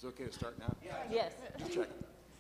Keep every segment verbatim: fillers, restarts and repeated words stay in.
Is it okay to start now? Yes. Just check.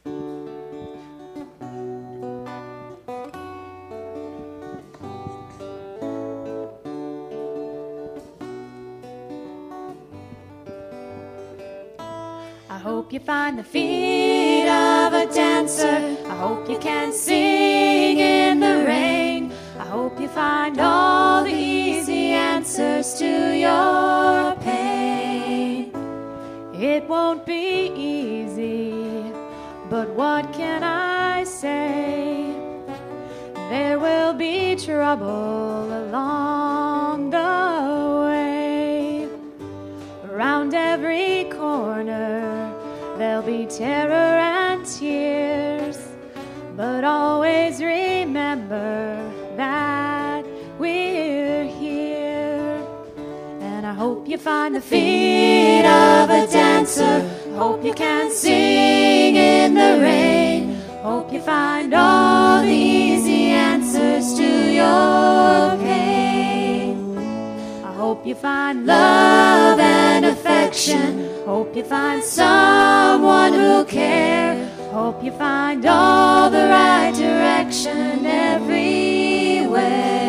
I hope you find the feet of a dancer. I hope you can sing in the rain. I hope you find all the easy answers to your pain. It won't be easy, but what can I say? There will be trouble along the way. Around every corner there'll be terror and tears, but always remember that we're here. And I hope you find the feet of a dancer. Hope you can sing in the rain. Hope you find all the easy answers to your pain. I hope you find love and affection. Hope you find someone who'll care. Hope you find all the right direction everywhere.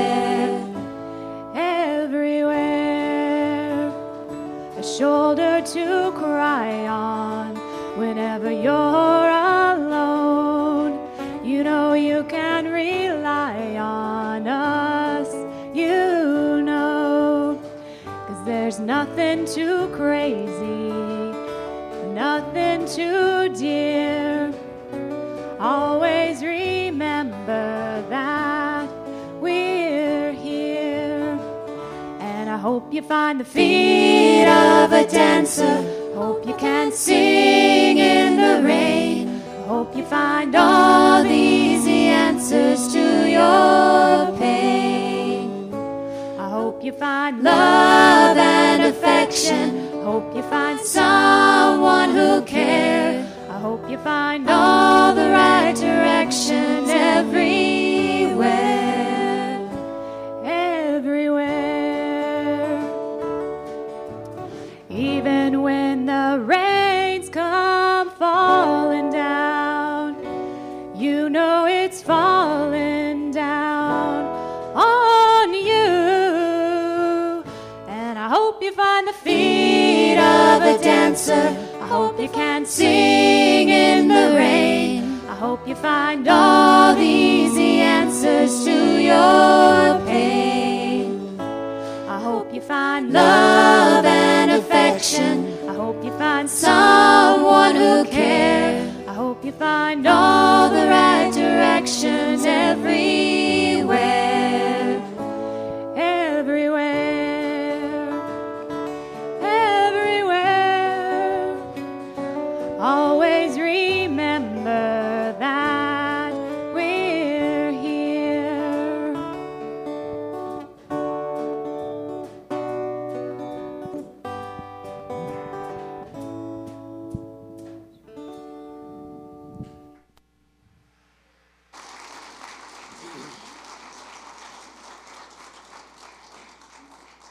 Everywhere. A shoulder to cry on whenever you're alone. You know you can rely on us, you know. 'Cause there's nothing too crazy, nothing too dear. Always remember that we're here. And I hope you find the feet of a dancer. Hope you can sing in the rain. Hope you find all the easy answers to your pain. I hope you find love and affection. Hope you find someone who'll care. I hope you find all the right direction everywhere. Everywhere. Even when the rains come falling down, you know it's falling down on you. And I hope you find the feet of a dancer. I hope you can sing in the rain. I hope you find all the easy answers to your pain. I hope you find love and affection. I hope you find someone who'll care. I hope you find all the right directions everywhere.